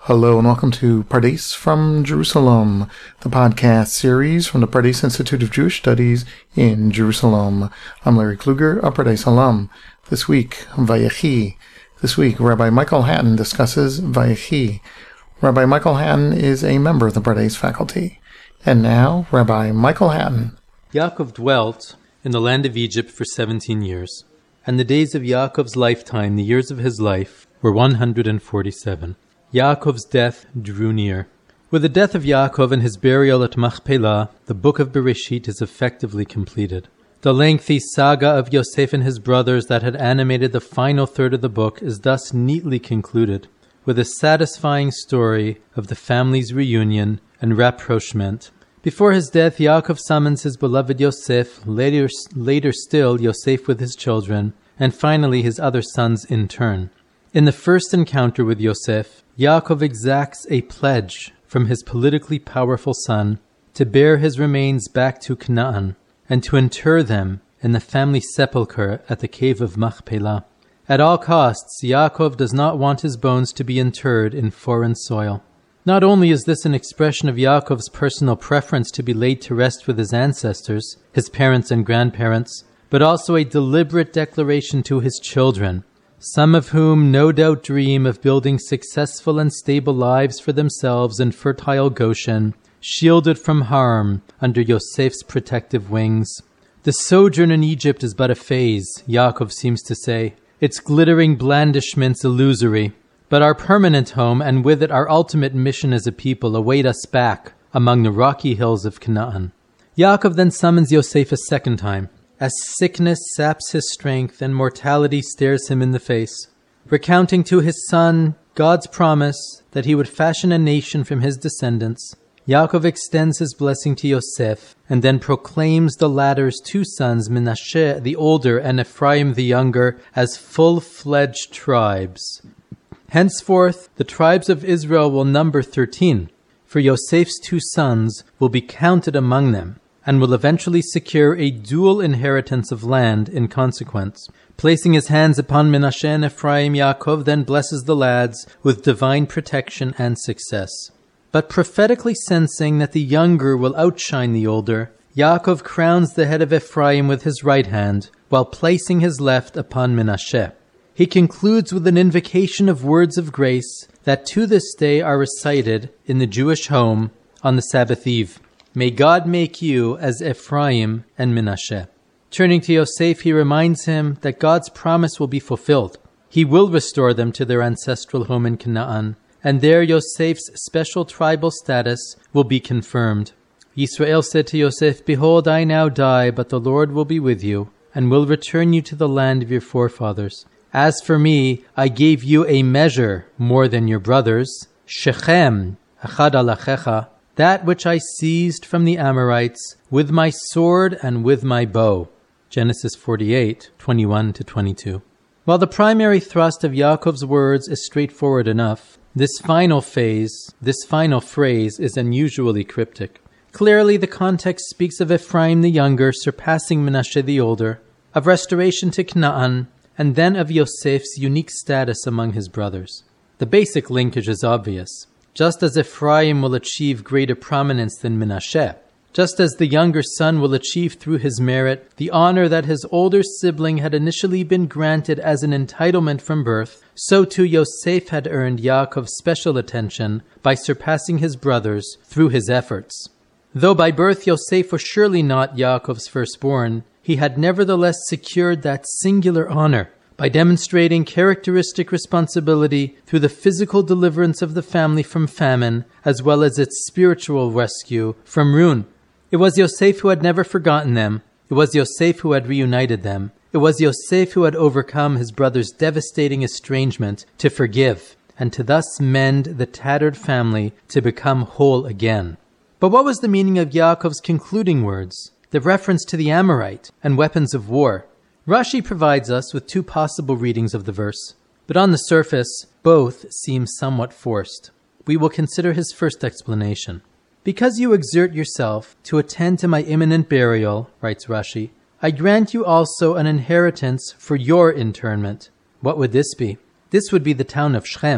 Hello and welcome to Pardes from Jerusalem, the podcast series from the Pardes Institute of Jewish Studies in Jerusalem. I'm Larry Kluger, a Pardes alum. This week, Vayechi. This week, Rabbi Michael Hatton discusses Vayechi. Rabbi Michael Hatton is a member of the Pardes faculty. And now, Rabbi Michael Hatton. Yaakov dwelt in the land of Egypt for 17 years, and the days of Yaakov's lifetime, the years of his life, were 147. Yaakov's death drew near. With the death of Yaakov and his burial at Machpelah, the book of Bereshit is effectively completed. The lengthy saga of Yosef and his brothers that had animated the final third of the book is thus neatly concluded, with a satisfying story of the family's reunion and rapprochement. Before his death, Yaakov summons his beloved Yosef, later still Yosef with his children, and finally his other sons in turn. In the first encounter with Yosef, Yaakov exacts a pledge from his politically powerful son to bear his remains back to Canaan and to inter them in the family sepulchre at the cave of Machpelah. At all costs, Yaakov does not want his bones to be interred in foreign soil. Not only is this an expression of Yaakov's personal preference to be laid to rest with his ancestors, his parents and grandparents, but also a deliberate declaration to his children, some of whom no doubt dream of building successful and stable lives for themselves in fertile Goshen, shielded from harm under Yosef's protective wings. The sojourn in Egypt is but a phase, Yaakov seems to say, its glittering blandishments illusory. But our permanent home, and with it our ultimate mission as a people, await us back among the rocky hills of Canaan. Yaakov then summons Yosef a second time, as sickness saps his strength and mortality stares him in the face. Recounting to his son God's promise that he would fashion a nation from his descendants, Yaakov extends his blessing to Yosef and then proclaims the latter's two sons, Menashe the older and Ephraim the younger, as full-fledged tribes. Henceforth, the tribes of Israel will number 13, for Yosef's two sons will be counted among them, and will eventually secure a dual inheritance of land in consequence. Placing his hands upon Menashe and Ephraim, Yaakov then blesses the lads with divine protection and success. But prophetically sensing that the younger will outshine the older, Yaakov crowns the head of Ephraim with his right hand, while placing his left upon Menashe. He concludes with an invocation of words of grace that to this day are recited in the Jewish home on the Sabbath eve. May God make you as Ephraim and Menashe. Turning to Yosef, he reminds him that God's promise will be fulfilled. He will restore them to their ancestral home in Canaan, and there Yosef's special tribal status will be confirmed. Yisrael said to Yosef, "Behold, I now die, but the Lord will be with you, and will return you to the land of your forefathers. As for me, I gave you a measure more than your brothers, Shechem, Echad Alachecha, that which I seized from the Amorites with my sword and with my bow." Genesis 48, 21-22. While the primary thrust of Yaakov's words is straightforward enough, this final phrase is unusually cryptic. Clearly, the context speaks of Ephraim the younger surpassing Menashe the older, of restoration to Canaan, and then of Yosef's unique status among his brothers. The basic linkage is obvious. Just as Ephraim will achieve greater prominence than Menashe, just as the younger son will achieve through his merit the honor that his older sibling had initially been granted as an entitlement from birth, so too Yosef had earned Yaakov's special attention by surpassing his brothers through his efforts. Though by birth Yosef was surely not Yaakov's firstborn, he had nevertheless secured that singular honor by demonstrating characteristic responsibility through the physical deliverance of the family from famine, as well as its spiritual rescue from ruin. It was Yosef who had never forgotten them. It was Yosef who had reunited them. It was Yosef who had overcome his brother's devastating estrangement to forgive, and to thus mend the tattered family to become whole again. But what was the meaning of Yaakov's concluding words, the reference to the Amorite and weapons of war? Rashi provides us with two possible readings of the verse, but on the surface, both seem somewhat forced. We will consider his first explanation. "Because you exert yourself to attend to my imminent burial," writes Rashi, "I grant you also an inheritance for your interment." What would this be? This would be the town of Shechem.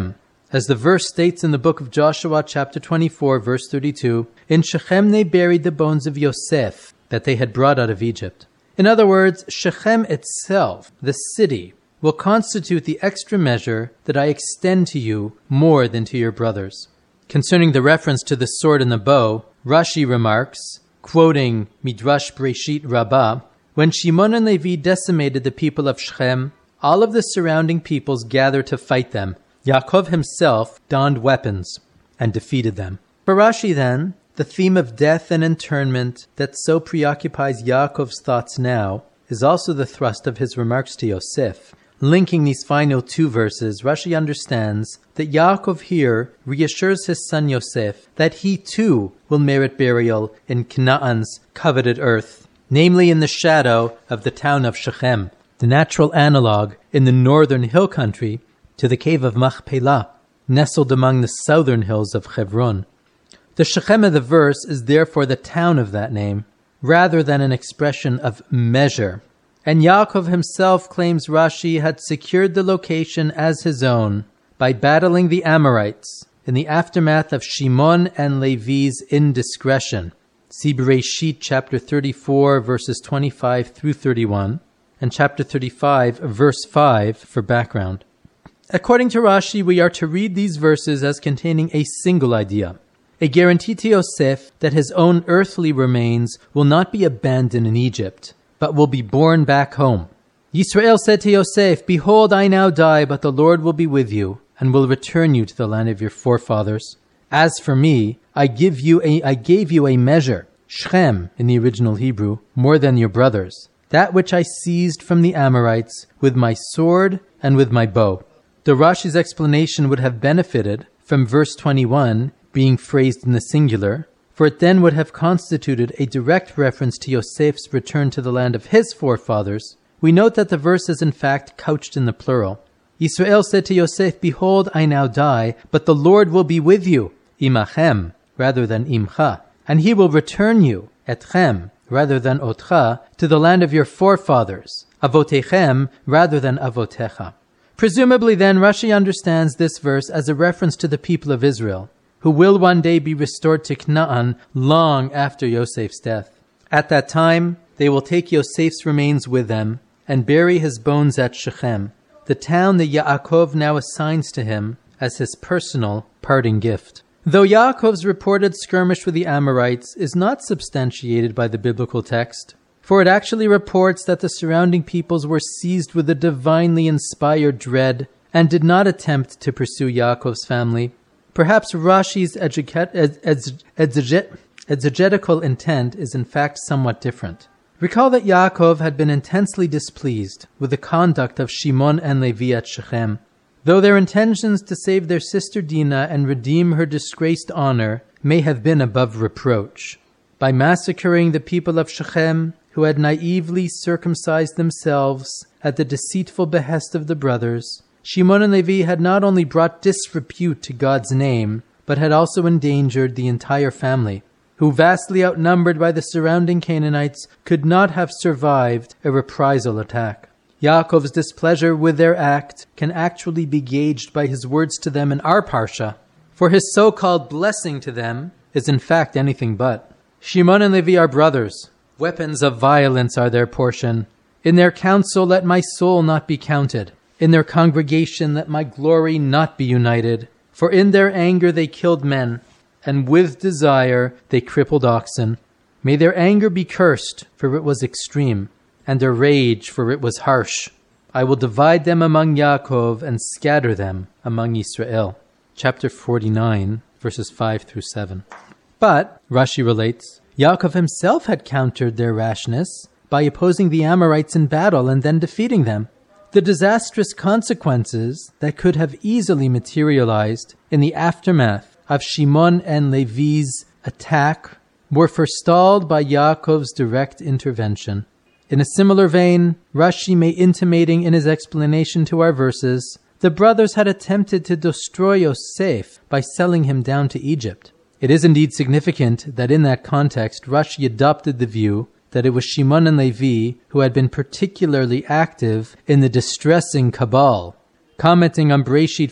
As the verse states in the book of Joshua, chapter 24, verse 32, in Shechem they buried the bones of Yosef that they had brought out of Egypt. In other words, Shechem itself, the city, will constitute the extra measure that I extend to you more than to your brothers. Concerning the reference to the sword and the bow, Rashi remarks, quoting Midrash Breshit Rabbah, when Shimon and Levi decimated the people of Shechem, all of the surrounding peoples gathered to fight them. Yaakov himself donned weapons and defeated them. For Rashi then, the theme of death and internment that so preoccupies Yaakov's thoughts now is also the thrust of his remarks to Yosef. Linking these final two verses, Rashi understands that Yaakov here reassures his son Yosef that he too will merit burial in Canaan's coveted earth, namely in the shadow of the town of Shechem, the natural analog in the northern hill country to the cave of Machpelah, nestled among the southern hills of Hebron. The Shechem of the verse is therefore the town of that name, rather than an expression of measure. And Yaakov himself claims Rashi had secured the location as his own by battling the Amorites in the aftermath of Shimon and Levi's indiscretion. See Bereshit chapter 34, verses 25 through 31, and chapter 35, verse 5 for background. According to Rashi, we are to read these verses as containing a single idea, a guarantee to Yosef that his own earthly remains will not be abandoned in Egypt, but will be borne back home. Yisrael said to Yosef, "Behold, I now die, but the Lord will be with you, and will return you to the land of your forefathers. As for me, I gave you a measure, Shechem in the original Hebrew, more than your brothers, that which I seized from the Amorites with my sword and with my bow." The Rashi's explanation would have benefited from verse 21 being phrased in the singular, for it then would have constituted a direct reference to Yosef's return to the land of his forefathers. We note that the verse is in fact couched in the plural. Yisrael said to Yosef, "Behold, I now die, but the Lord will be with you, imachem, rather than imcha, and he will return you, etchem, rather than otcha, to the land of your forefathers, avotechem, rather than avotecha." Presumably then, Rashi understands this verse as a reference to the people of Israel, who will one day be restored to Canaan long after Yosef's death. At that time, they will take Yosef's remains with them and bury his bones at Shechem, the town that Yaakov now assigns to him as his personal parting gift. Though Yaakov's reported skirmish with the Amorites is not substantiated by the biblical text, for it actually reports that the surrounding peoples were seized with a divinely inspired dread and did not attempt to pursue Yaakov's family, perhaps Rashi's exegetical intent is in fact somewhat different. Recall that Yaakov had been intensely displeased with the conduct of Shimon and Levi at Shechem, though their intentions to save their sister Dinah and redeem her disgraced honor may have been above reproach. By massacring the people of Shechem, who had naively circumcised themselves at the deceitful behest of the brothers, Shimon and Levi had not only brought disrepute to God's name, but had also endangered the entire family, who, vastly outnumbered by the surrounding Canaanites, could not have survived a reprisal attack. Yaakov's displeasure with their act can actually be gauged by his words to them in our parsha, for his so-called blessing to them is in fact anything but. Shimon and Levi are brothers. Weapons of violence are their portion. In their council let my soul not be counted. In their congregation let my glory not be united. For in their anger they killed men, and with desire they crippled oxen. May their anger be cursed, for it was extreme, and their rage, for it was harsh. I will divide them among Yaakov and scatter them among Israel. Chapter 49, verses 5 through 7. But, Rashi relates, Yaakov himself had countered their rashness by opposing the Amorites in battle and then defeating them. The disastrous consequences that could have easily materialized in the aftermath of Shimon and Levi's attack were forestalled by Yaakov's direct intervention. In a similar vein, Rashi may intimating in his explanation to our verses, the brothers had attempted to destroy Yosef by selling him down to Egypt. It is indeed significant that in that context, Rashi adopted the view that it was Shimon and Levi who had been particularly active in the distressing cabal Commenting on Bereshit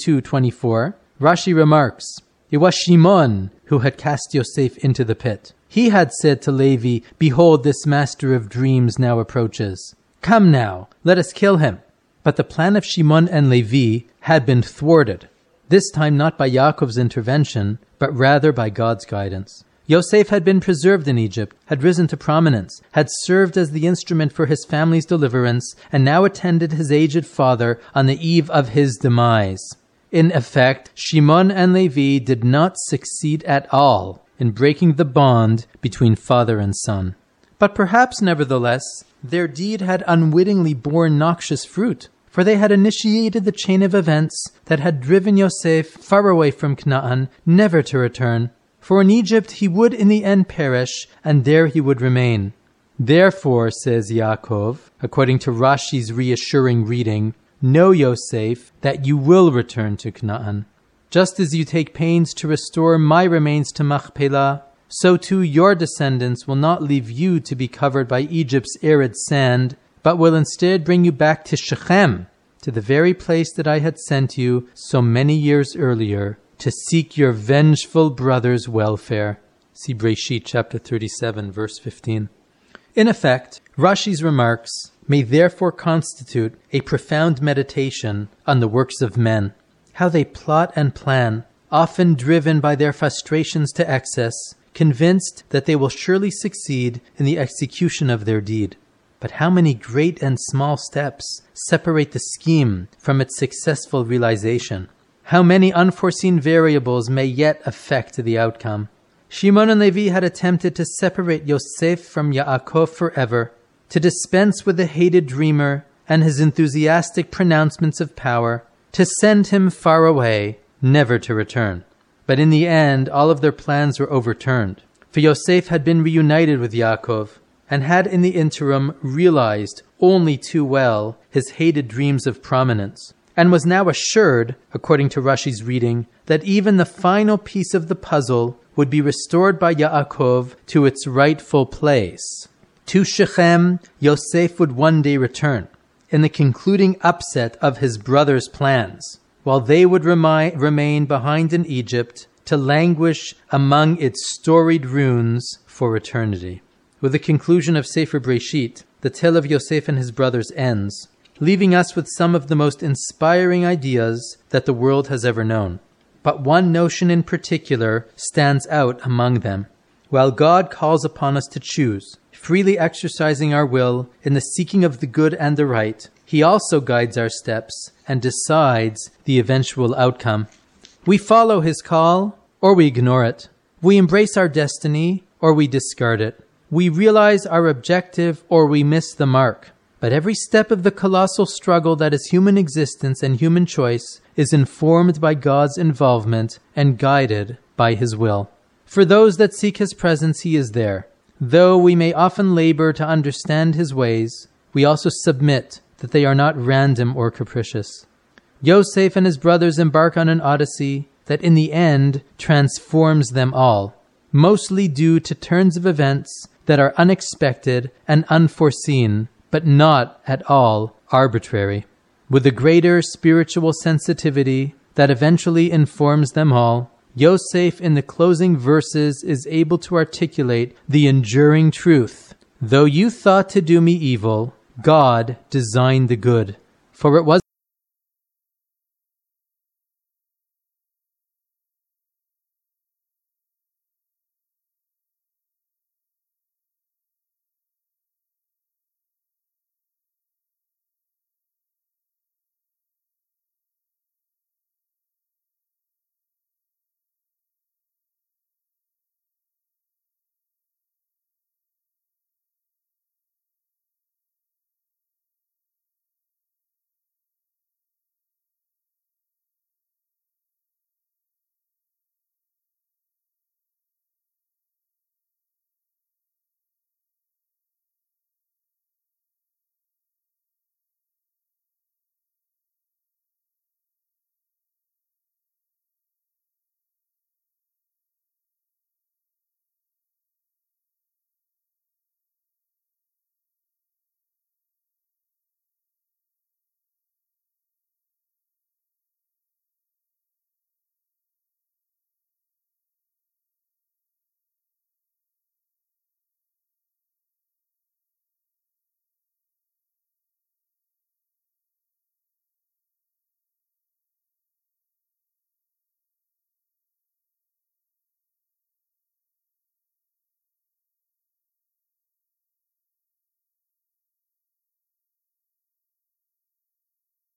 42:24, Rashi remarks, "It was Shimon who had cast Yosef into the pit. He had said to Levi, 'Behold, this master of dreams now approaches. Come now, let us kill him.' But the plan of Shimon and Levi had been thwarted, this time not by Yaakov's intervention, but rather by God's guidance. Yosef had been preserved in Egypt, had risen to prominence, had served as the instrument for his family's deliverance, and now attended his aged father on the eve of his demise. In effect, Shimon and Levi did not succeed at all in breaking the bond between father and son. But perhaps, nevertheless, their deed had unwittingly borne noxious fruit, for they had initiated the chain of events that had driven Yosef far away from Canaan, never to return. For in Egypt he would in the end perish, and there he would remain. Therefore, says Yaakov, according to Rashi's reassuring reading, know, Yosef, that you will return to Canaan. Just as you take pains to restore my remains to Machpelah, so too your descendants will not leave you to be covered by Egypt's arid sand, but will instead bring you back to Shechem, to the very place that I had sent you so many years earlier, to seek your vengeful brother's welfare." See Bereshit chapter 37, verse 15. In effect, Rashi's remarks may therefore constitute a profound meditation on the works of men, how they plot and plan, often driven by their frustrations to excess, convinced that they will surely succeed in the execution of their deed. But how many great and small steps separate the scheme from its successful realization? How many unforeseen variables may yet affect the outcome? Shimon and Levi had attempted to separate Yosef from Yaakov forever, to dispense with the hated dreamer and his enthusiastic pronouncements of power, to send him far away, never to return. But in the end, all of their plans were overturned, for Yosef had been reunited with Yaakov, and had in the interim realized only too well his hated dreams of prominence, and was now assured, according to Rashi's reading, that even the final piece of the puzzle would be restored by Yaakov to its rightful place. To Shechem, Yosef would one day return, in the concluding upset of his brothers' plans, while they would remain behind in Egypt to languish among its storied ruins for eternity. With the conclusion of Sefer Bereshit, the tale of Yosef and his brothers ends, leaving us with some of the most inspiring ideas that the world has ever known. But one notion in particular stands out among them. While God calls upon us to choose, freely exercising our will in the seeking of the good and the right, He also guides our steps and decides the eventual outcome. We follow His call, or we ignore it. We embrace our destiny, or we discard it. We realize our objective, or we miss the mark. But every step of the colossal struggle that is human existence and human choice is informed by God's involvement and guided by His will. For those that seek His presence, He is there. Though we may often labor to understand His ways, we also submit that they are not random or capricious. Yosef and his brothers embark on an odyssey that in the end transforms them all, mostly due to turns of events that are unexpected and unforeseen, but not at all arbitrary. With a greater spiritual sensitivity that eventually informs them all, Yosef in the closing verses is able to articulate the enduring truth: though you thought to do me evil, God designed the good. For it was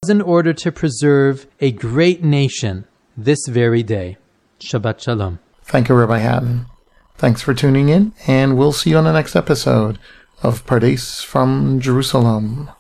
in order to preserve a great nation this very day. Shabbat Shalom. Thank you, Rabbi Hatton. Thanks for tuning in, and we'll see you on the next episode of Pardes from Jerusalem.